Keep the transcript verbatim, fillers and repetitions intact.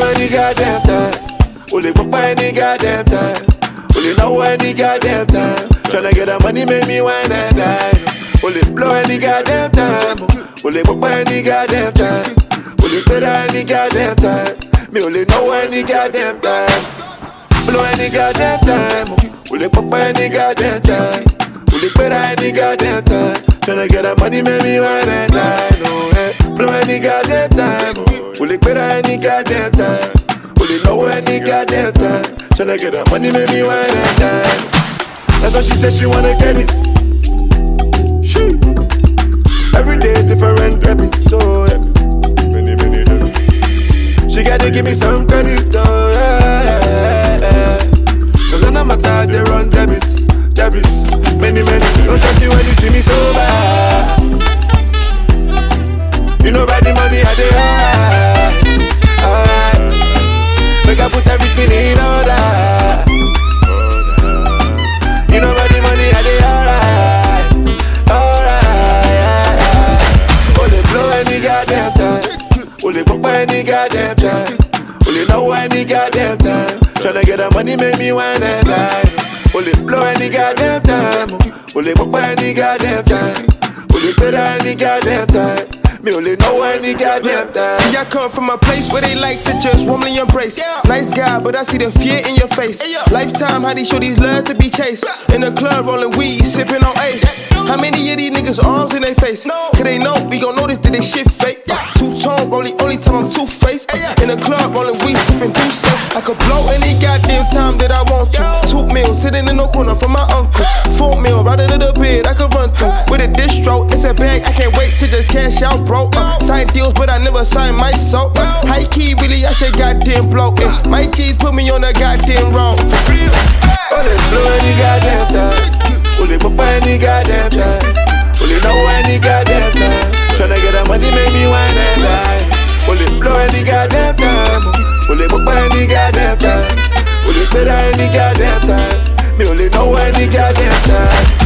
any goddamn time. Only pop any goddamn time. Only know any goddamn time. Tryna get the money make me wine and dine. Only blow any goddamn time. Only pop any goddamn time. Only better any goddamn time. Me only know any goddamn time. Blow any goddamn time. Only pop any goddamn time. Only better any goddamn time. Tryna get the money make me wine and dine. Oh, yeah. Blow any goddamn time. Only better any goddamn time. Only know any goddamn time. Tryna get the money make me wine and dine. That's why she said she wanna get it. She every day different debits, so yeah. Many, many debits. She gotta give me some credit, oh yeah, yeah, yeah. Cause I know my dad, they run debits, debits. Many, many, don't shock you when you see me sober. You know about the money I dey alright, alright. Make I put everything in order. You know about the money I dey alright, alright. Only blow any goddamn time. Only pop any goddamn time. Only know any goddamn time. Tryna get the money make me wine and dine. Only blow any goddamn time. Only pop any goddamn time. Only better any goddamn time. Me only know any goddamn time. See, I come from a place where they like to just warmly embrace. Yeah. Nice guy, but I see the fear in your face. Hey, yeah. Lifetime, how these shorties love to be chased. In the club, rolling weed, sipping on Ace. How many of these niggas arms in their face? No. Cause they know we gon' notice that this shit fake. Yeah. Two-tone, rolling, only time I'm two-faced. Hey, yeah. In the club, rolling weed, sipping Douce. I could blow any goddamn time that I want to. Yo. Two mil, sitting in the corner for my uncle. Hey. Four mil, right under the bed, I could run through. Hey. With a distro, it's a bag, I can't wait to just cash out, bro. Uh, sign deals, but I never sign my soul. Uh, high key, really, I should goddamn blow. Uh, my G's put me on a goddamn road. For real. Only blow any goddamn time. Only pop any goddamn time. Only know any goddamn time. Tryna get the money make me wine and dine. Only blow any goddamn time. Only pop any goddamn time. Only better any goddamn time. Me only know any goddamn time.